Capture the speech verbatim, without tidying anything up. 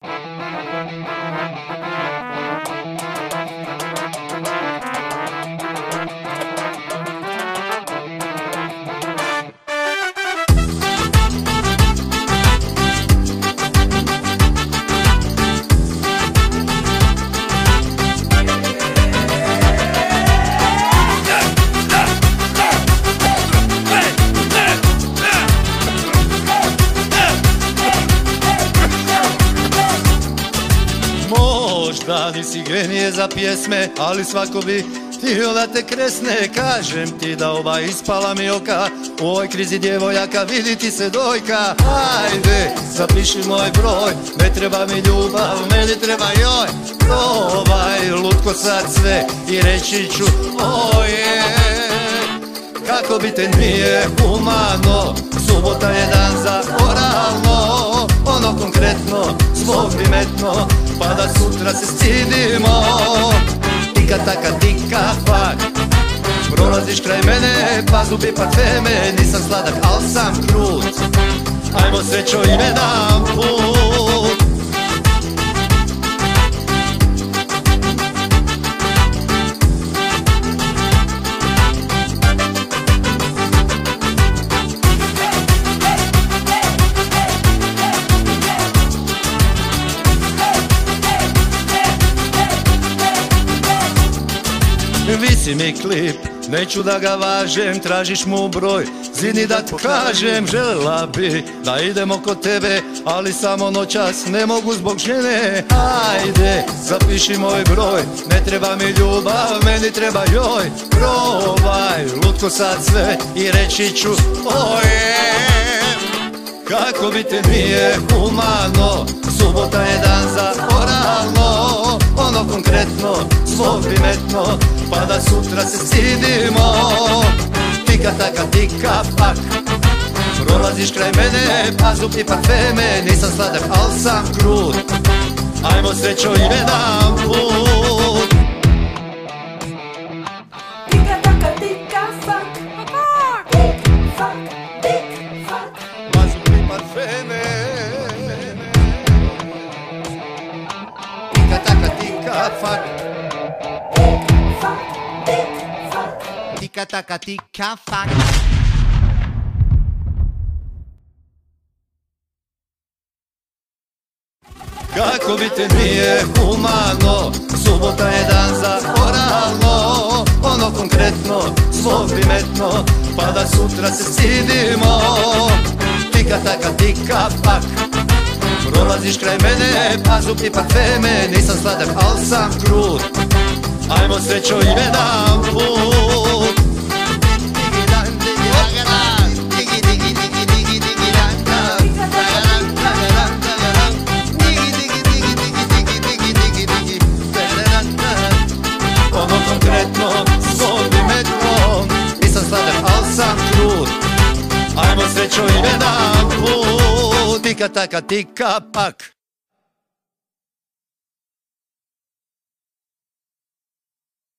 Možda nisi genije za pjesme, ali svako bi htio da te kresne. Kažem ti da ova ispala mi oka, u ovoj krizi djevojaka vidi ti se dojka. Ajde, zapiši moj broj, ne treba mi ljubav, meni treba joj. Probaj lutko sad sve i reći ću oje. Kako bi te nije humano, subota je dan za oralno. Ono konkretno, svog bi metno, pa da sutra se stidimo. Tika taka tika fak, prolaziš kraj mene, pa zubi parfeme. Nisam sladak, al sam krut, ajmo srećo i jedan put. Visi mi klip, neću da ga važem, tražiš mu broj, zini da ti kažem. Željela bi da idemo kod tebe, ali samo noćas ne mogu zbog žene. Ajde, zapiši moj broj, ne treba mi ljubav, meni treba joj. Probaj lutko sad sve i reći ću oje. Kako bi te nije humano, subota je dan za oralno. Ono konkretno, svog bi metno, pa da sutra se stidimo. Tika taka tika fak, prolaziš kraj mene, pa zubi parfeme. Nisam sladak, al sam krut, ajmo srećo i jedan put. Tika taka tika fak, tik fak, tik fak, pa zubi parfeme. Tika taka tika fak, Tika taka tika fak. Kako bi te nije humano, subota je dan za oralno. Ono konkretno, svog bi metno, pa da sutra se stidimo. Tika taka tika fak, prolaziš kraj mene, pa zubi parfeme. Nisam sladak, al sam krut, ajmo srećo i jedan put. Ono konkretno, svog bi metno, nisam sladak, al sam krut, ajmo srećo i jedan put. Tika taka tika pak.